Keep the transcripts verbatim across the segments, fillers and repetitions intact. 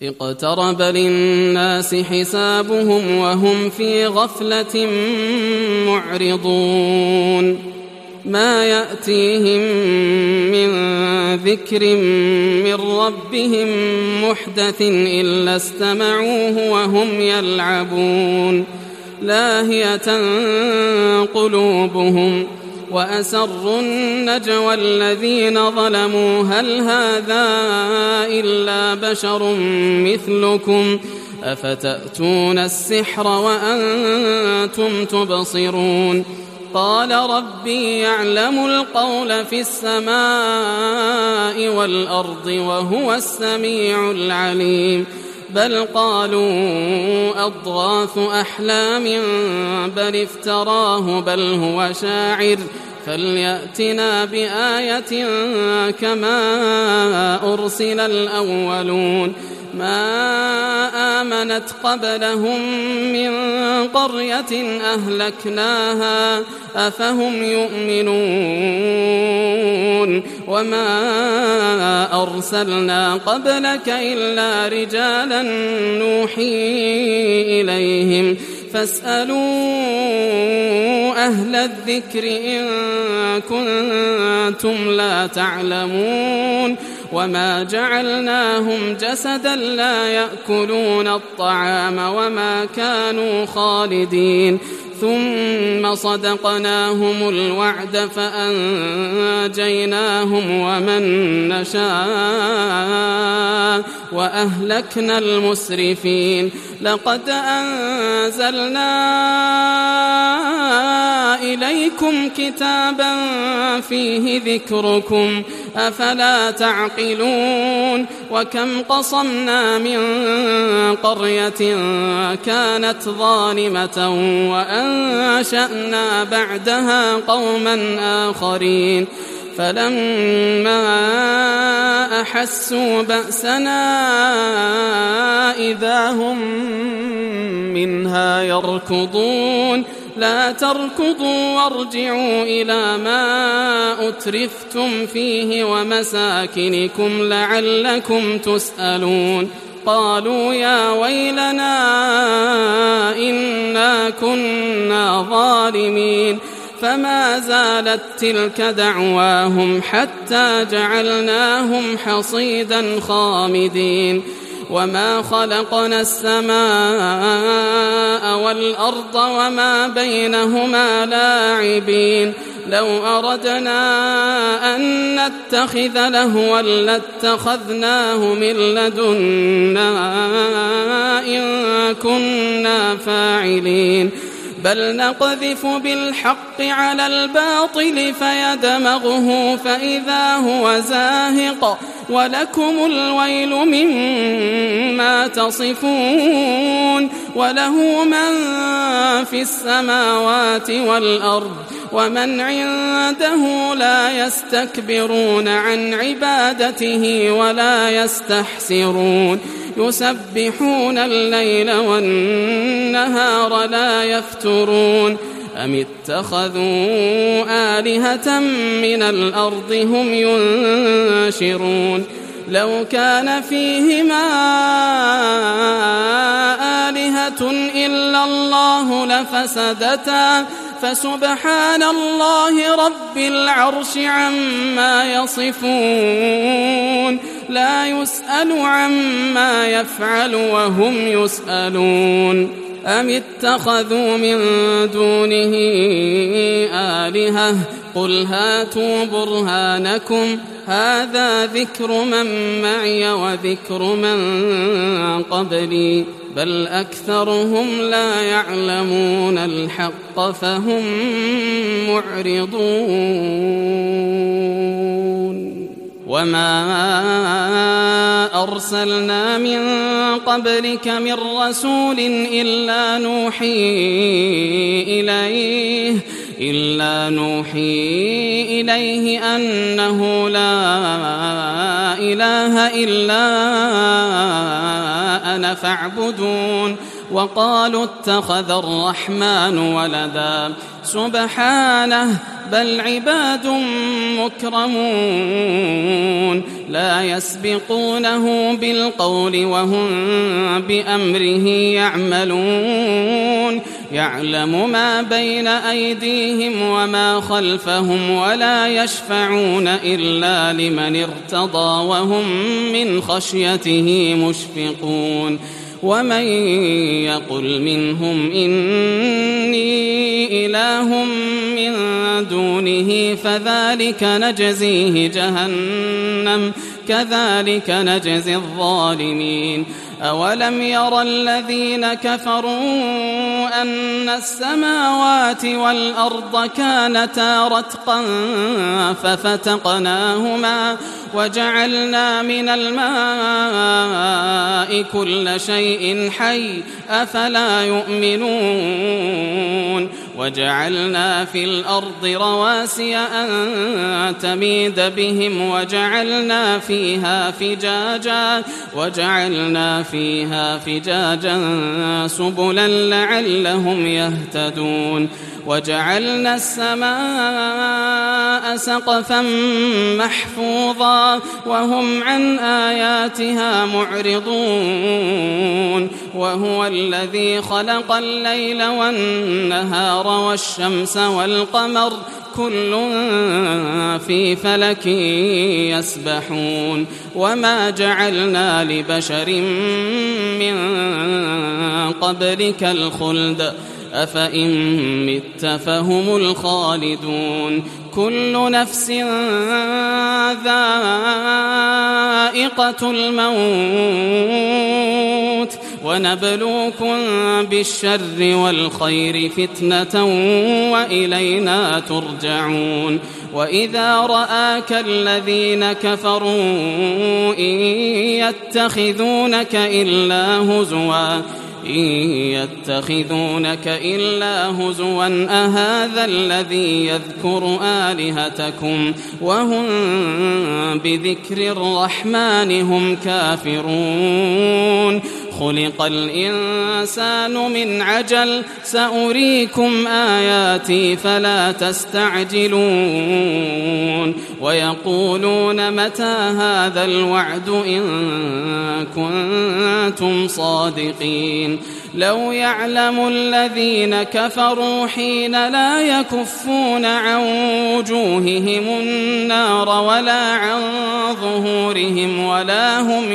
اقترب للناس حسابهم وهم في غفلة معرضون ما يأتيهم من ذكر من ربهم محدث إلا استمعوه وهم يلعبون لاهية قلوبهم وأسروا النجوى الذين ظلموا هل هذا إلا بشر مثلكم أفتأتون السحر وأنتم تبصرون قال ربي يعلم القول في السماء والأرض وهو السميع العليم بل قالوا أضغاث أحلام بل افتراه بل هو شاعر فليأتنا بآية كما أرسل الأولون ما آمنت قبلهم من قرية أهلكناها أفهم يؤمنون وما أرسلنا قبلك إلا رجالا نوحي إليهم فاسألوا أهل الذكر إن كنتم لا تعلمون وما جعلناهم جسدا لا يأكلون الطعام وما كانوا خالدين ثم صدقناهم الوعد فأنجيناهم ومن نشاء وأهلكنا المسرفين لقد أنزلنا إليكم كتابا فيه ذكركم أفلا تعقلون وكم قصمنا من قرية كانت ظالمة وأنشأنا بعدها قوما آخرين فلما أحسوا بأسنا إذا هم منها يركضون لا تركضوا وارجعوا إلى ما أترفتم فيه ومساكنكم لعلكم تسألون قالوا يا ويلنا إنا كنا ظالمين فما زالت تلك دعواهم حتى جعلناهم حصيدا خامدين وما خلقنا السماء والأرض وما بينهما لاعبين لو أردنا أن نتخذ لهوا لاتخذناه من لدنا إن كنا فاعلين بل نقذف بالحق على الباطل فيدمغه فإذا هو زاهق ولكم الويل مما تصفون وله من في السماوات والأرض ومن عنده لا يستكبرون عن عبادته ولا يستحسرون يسبحون الليل والنهار لا يفترون أم اتخذوا آلهة من الأرض هم ينشرون لو كان فيهما آلهة إلا الله لفسدتا فسبحان الله رب العرش عما يصفون لا يسأل عما يفعل وهم يسألون أم اتخذوا من دونه آلهة قل هاتوا برهانكم هذا ذكر من معي وذكر من قبلي بل أكثرهم لا يعلمون الحق فهم معرضون وما أرسلنا من قبلك من رسول إلا نوحي إليه إلا نوحي إليه أنه لا إله إلا أنا فاعبدون وقالوا اتخذ الرحمن ولدا سبحانه بل عباد مكرمون لا يسبقونه بالقول وهم بأمره يعملون يعلم ما بين أيديهم وما خلفهم ولا يشفعون إلا لمن ارتضى وهم من خشيته مشفقون ومن يقل منهم إني إله من دونه فذلك نجزيه جهنم كذلك نجزي الظالمين أولم ير الذين كفروا أن السماوات والأرض كانتا رتقا ففتقناهما وجعلنا من الماء كل شيء حي أفلا يؤمنون وجعلنا في الأرض رواسي أن تميد بهم وجعلنا فيها فجاجا وجعلنا فيها فجاجا سبلا لعلهم يهتدون وجعلنا السماء سقفا محفوظا وهم عن آياتها معرضون وهو الذي خلق الليل والنهار والشمس والقمر كل في فلك يسبحون وما جعلنا لبشر من قبلك الخلد أفإن مت فهم الخالدون كل نفس ذائقة الموت ونبلوكم بالشر والخير فتنة وإلينا ترجعون وإذا رآك الذين كفروا إن يتخذونك إلا هزوا إن يتخذونك إلا هزوا أهذا الذي يذكر آلهتكم وهم بذكر الرحمن هم كافرون خلق الإنسان من عجل سأريكم آياتي فلا تستعجلون ويقولون متى هذا الوعد إن كنتم صادقين لو يعلم الذين كفروا حين لا يكفون عن وجوههم النار ولا عن ظهورهم ولا هم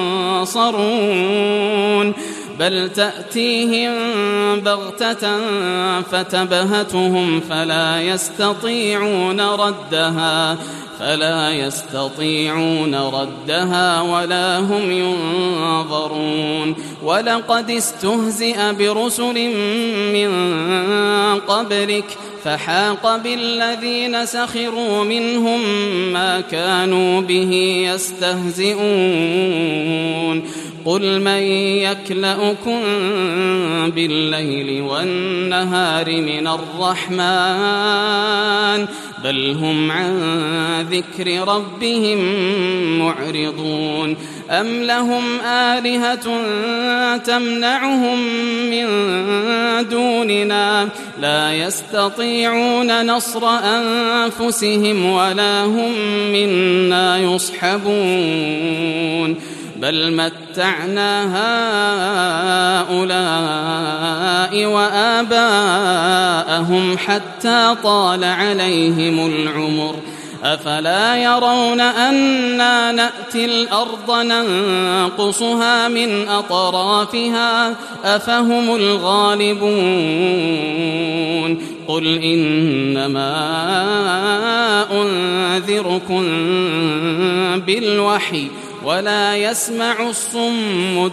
ينصرون بل تأتيهم بغتة فتبهتهم فلا يستطيعون ردها فلا يستطيعون ردها ولا هم ينظرون ولقد استهزئ برسل من قبلك فحاق بالذين سخروا منهم ما كانوا به يستهزئون قل من يكلؤكم بالليل والنهار من الرحمن بل هم عن ذكر ربهم معرضون أم لهم آلهة تمنعهم من دوننا لا يستطيعون نصر أنفسهم ولا هم منا يصحبون بل متعنا هؤلاء وآباءهم حتى طال عليهم العمر أفلا يرون أنا نأتي الأرض ننقصها من أطرافها أفهم الغالبون قل إنما أنذركم بالوحي ولا يسمع الصم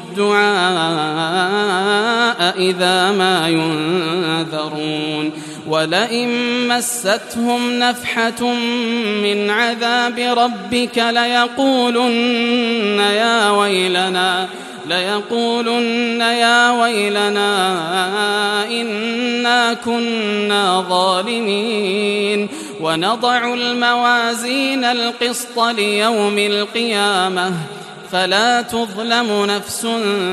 الدعاء إذا ما ينذرون ولئن مستهم نفحة من عذاب ربك ليقولن يا ويلنا ليقولن يا ويلنا إنا كنا ظالمين ونضع الموازين القسط ليوم القيامة فلا تظلم نفس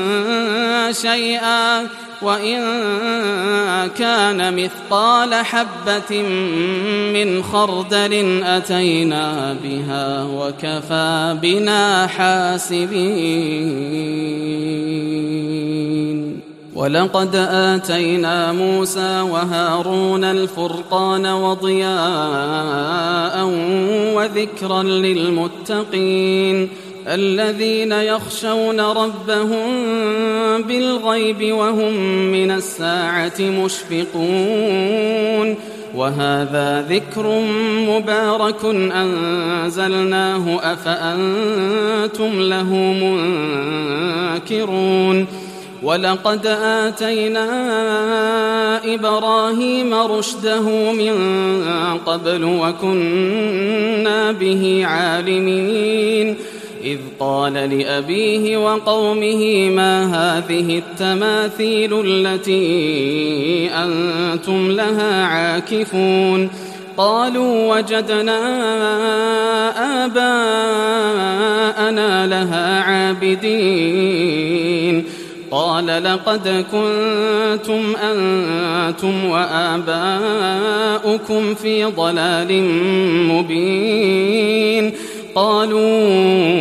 شيئا وإن كان مثقال حبة من خردل أتينا بها وكفى بنا حاسبين. ولقد آتينا موسى وهارون الفرقان وضياء وذكرا للمتقين الذين يخشون ربهم بالغيب وهم من الساعة مشفقون. وهذا ذكر مبارك أنزلناه أفأنتم له منكرون. ولقد آتينا إبراهيم رشده من قبل وكنا به عالمين إذ قال لأبيه وقومه ما هذه التماثيل التي أنتم لها عاكفون قالوا وجدنا آباءنا لها عابدين قال لقد كنتم أنتم وآباؤكم في ضلال مبين قالوا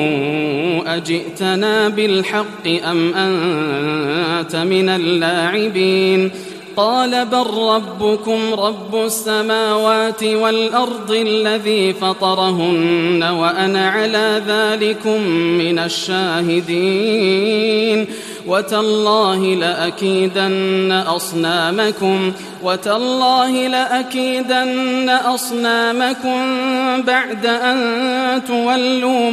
أجئتنا بالحق أم أنت من اللاعبين قال بل ربكم رب السماوات والأرض الذي فطرهن وأنا على ذلكم من الشاهدين وتالله لأكيدن أصنامكم وتالله لأكيدن أصنامكم بعد أن تولوا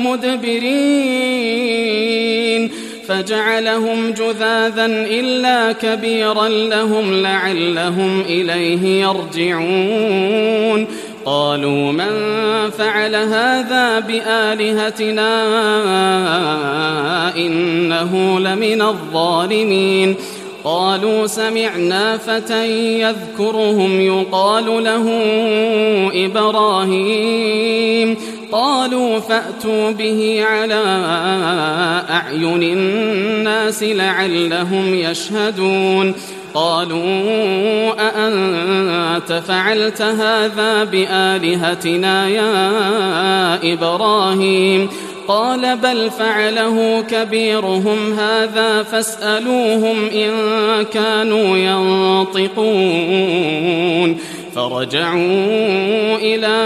مدبرين فجعلهم جذاذا إلا كبيرا لهم لعلهم إليه يرجعون قالوا من فعل هذا بآلهتنا إنه لمن الظالمين قالوا سمعنا فتى يذكرهم يقال له إبراهيم قالوا فأتوا به على أعين الناس لعلهم يشهدون قالوا أأنت فعلت هذا بآلهتنا يا إبراهيم قال بل فعله كبيرهم هذا فاسألوهم إن كانوا ينطقون فرجعوا إلى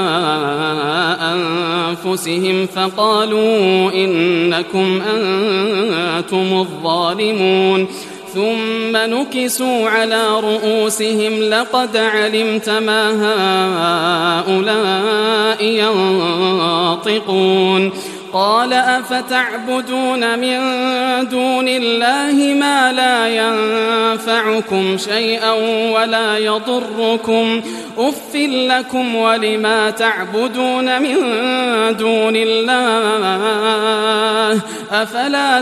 أنفسهم فقالوا إنكم أنتم الظالمون ثم نكسوا على رؤوسهم لقد علمت ما هؤلاء ينطقون قال أفتعبدون من دون الله ما لا ينفعكم شيئا ولا يضركم أف لكم ولما تعبدون من دون الله أفلا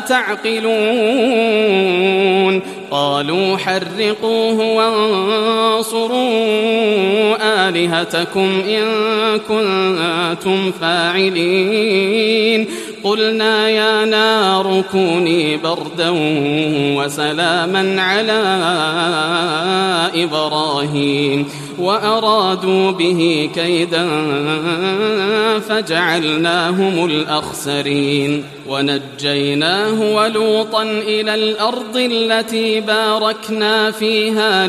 تعقلون قالوا حرقوه وانصروا آلهتكم إن كنتم فاعلين قلنا يا نار كوني بردا وسلاما على إبراهيم وأرادوا به كيدا فجعلناهم الأخسرين ونجيناه ولوطا إلى الأرض التي باركنا فيها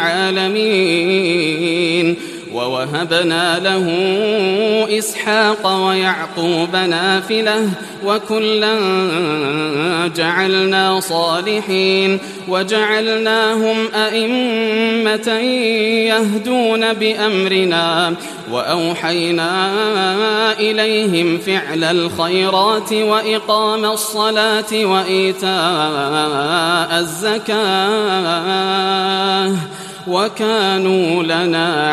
للعالمين ووهبنا له إسحاق ويعقوب نافلة وكلا جعلنا صالحين وجعلناهم أئمة يهدون بأمرنا وأوحينا إليهم فعل الخيرات وإقام الصلاة وإيتاء الزكاة وكانوا لنا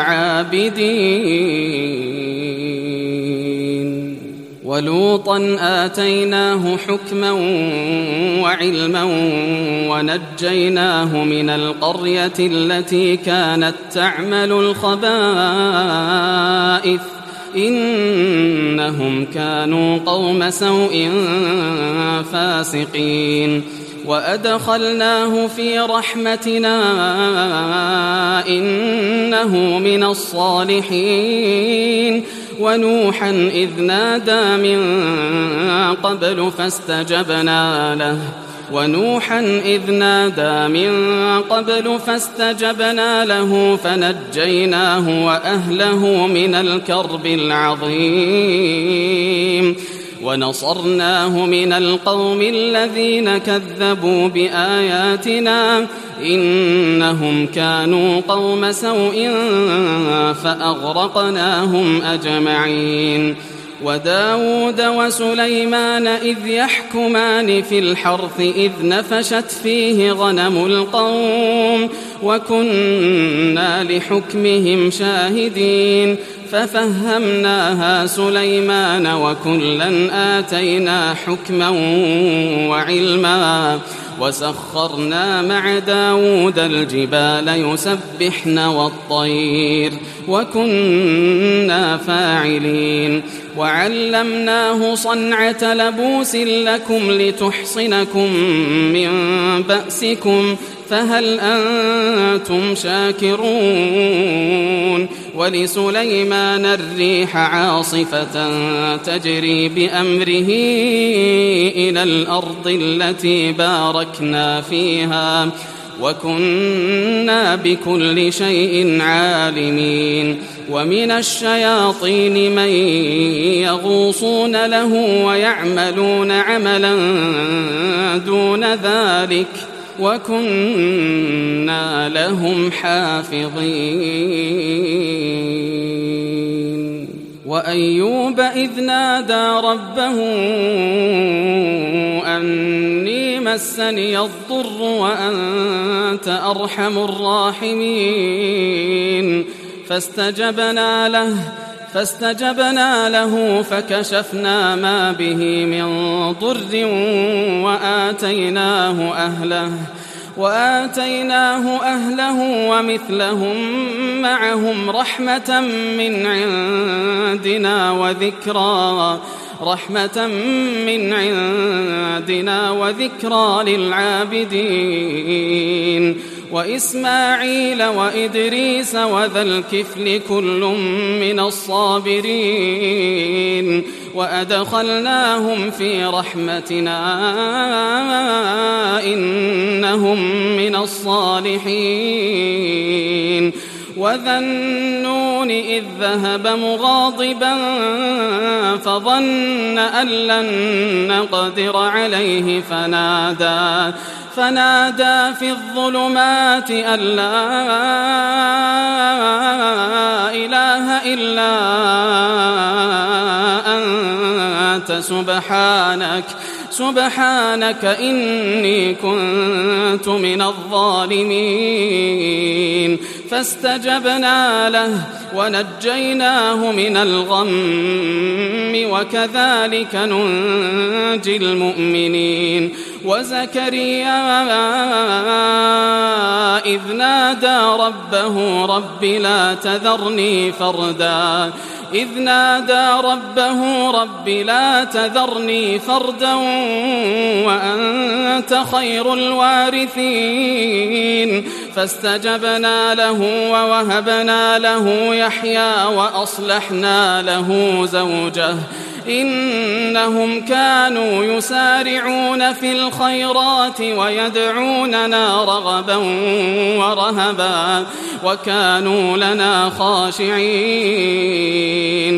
عابدين ولوطا آتيناه حكما وعلما ونجيناه من القرية التي كانت تعمل الخبائث إنهم كانوا قوم سوء فاسقين وأدخلناه في رحمتنا إنه من الصالحين ونوحا إذ نادى من قبل فاستجبنا له ونوحا إذ نادى من قبل فاستجبنا له فنجيناه وأهله من الكرب العظيم ونصرناه من القوم الذين كذبوا بآياتنا إنهم كانوا قوم سوء فأغرقناهم أجمعين وداود وسليمان إذ يحكمان في الحرث إذ نفشت فيه غنم القوم وكنا لحكمهم شاهدين ففهمناها سليمان وكلا آتينا حكما وعلما وسخرنا مع داود الجبال يسبحن والطير وكنا فاعلين وعلمناه صنعة لبوس لكم لتحصنكم من بأسكم فهل أنتم شاكرون ولسليمان الريح عاصفة تجري بأمره إلى الأرض التي باركنا فيها وكنا بكل شيء عالمين ومن الشياطين من يغوصون له ويعملون عملا دون ذلك وكنا لهم حافظين وأيوب إذ نادى ربه أني مسني الضر وأنت أرحم الراحمين فاستجبنا له فاستجبنا له فكشفنا ما به من ضر وآتيناه أهله وآتيناه أهله ومثلهم معهم رحمة من عندنا وذكرى رحمة من عندنا وذكرى للعابدين وإسماعيل وإدريس وذا الكفل كل من الصابرين وأدخلناهم في رحمتنا إنهم من الصالحين وذا النون إذ ذهب مغاضبا فظن أن لن نقدر عليه فنادى فنادى في الظلمات أن لا إله إلا أنت سبحانك سبحانك إني كنت من الظالمين فاستجبنا له ونجيناه من الغم وكذلك ننجي المؤمنين وزكريا إذ نادى ربه رب لا تذرني فردا إذ نادى ربه رب لا تذرني فردا وأنت خير الوارثين فاستجبنا له ووهبنا له يحيى وأصلحنا له زوجه إنهم كانوا يسارعون في الخيرات ويدعوننا رغبا ورهبا وكانوا لنا خاشعين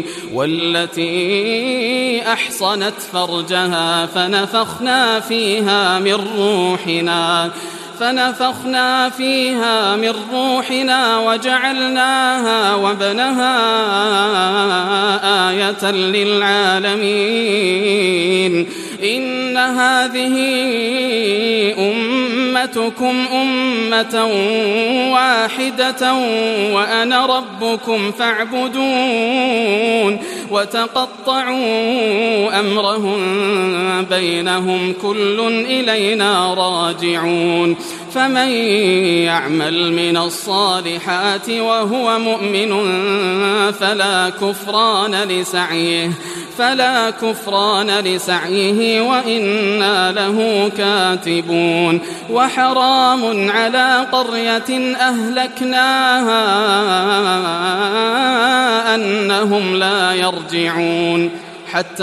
والتي أحصنت فرجها فنفخنا فيها من روحنا فنفخنا فيها من روحنا وجعلناها وابنها آية للعالمين إن هذه أمتكم أمتكم أمة واحدة وأنا ربكم فاعبدون وتقطعوا أمرهم بينهم كل إلينا راجعون فمن يعمل من الصالحات وهو مؤمن فلا كفران لسعيه فلا كفران لسعيه وإنا له كاتبون وحرام على قرية أهلكناها أنهم لا يرجعون حتى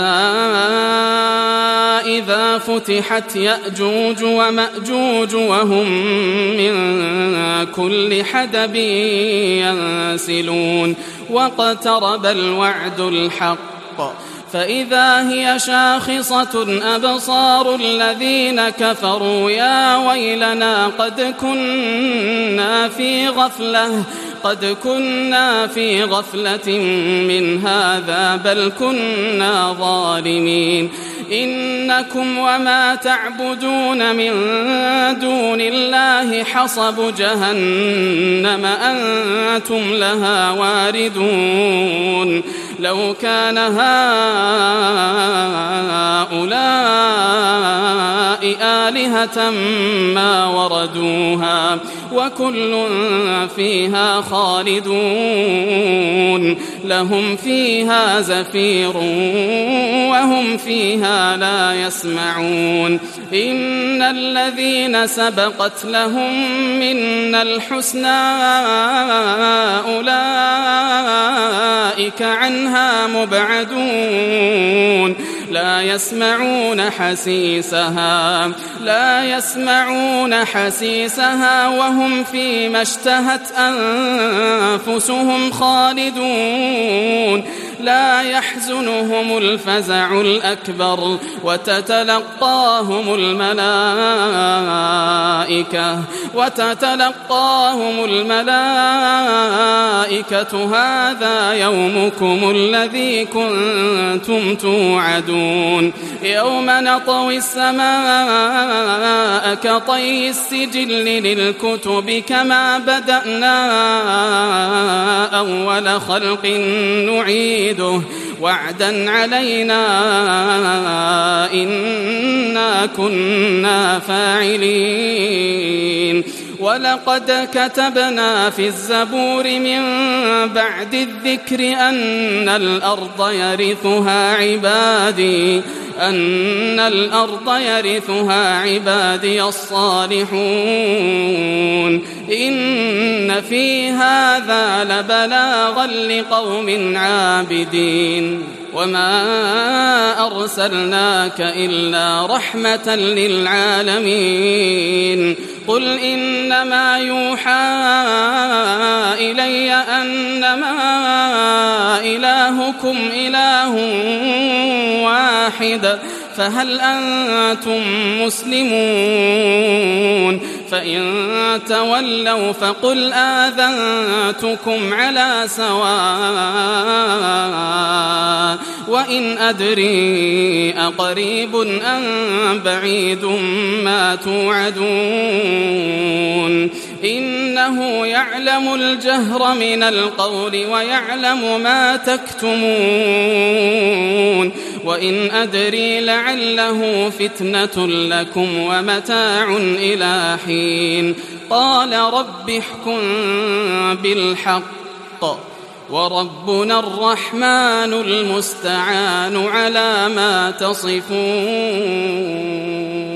إذا فتحت يأجوج ومأجوج وهم من كل حدب ينسلون واقترب الوعد الحق فإذا هي شاخصة أبصار الذين كفروا يا ويلنا قد كنا في غفلة قد كنا في غفلة من هذا بل كنا ظالمين إنكم وما تعبدون من دون الله حصب جهنم أنتم لها واردون لو كان هؤلاء آلهة ما وردوها وكل فيها خالدون لهم فيها زفير وهم فيها لا يسمعون إن الذين سبقت لهم منا الحسنى أولئك عنها مبعدون لا يسمعون حسيسها لا يسمعون حسيسها وهم فيما اشتهت أنفسهم خالدون لا يحزنهم الفزع الأكبر وتتلقاهم الملائكة وتتلقاهم الملائكة هذا يومكم الذي كنتم توعدون يوم نطوي السماء كطي السجل للكتب كما بدأنا أول خلق نعيده وعدا علينا إنا كنا فاعلين ولقد كتبنا في الزبور من بعد الذكر أن الأرض يرثها عبادي أن الأرض يرثها عبادي الصالحون إن في هذا لبلاغا لقوم عابدين وما أرسلناك إلا رحمة للعالمين قل إنما يوحى إلي أنما إلهكم إله واحد فهل أنتم مسلمون فإن تولوا فقل آذنتكم على سواء وإن أدري أقريب أم بعيد ما توعدون إنه يعلم الجهر من القول ويعلم ما تكتمون وإن أدري لعله فتنة لكم ومتاع إلى حين قال رب احكم بالحق وربنا الرحمن المستعان على ما تصفون.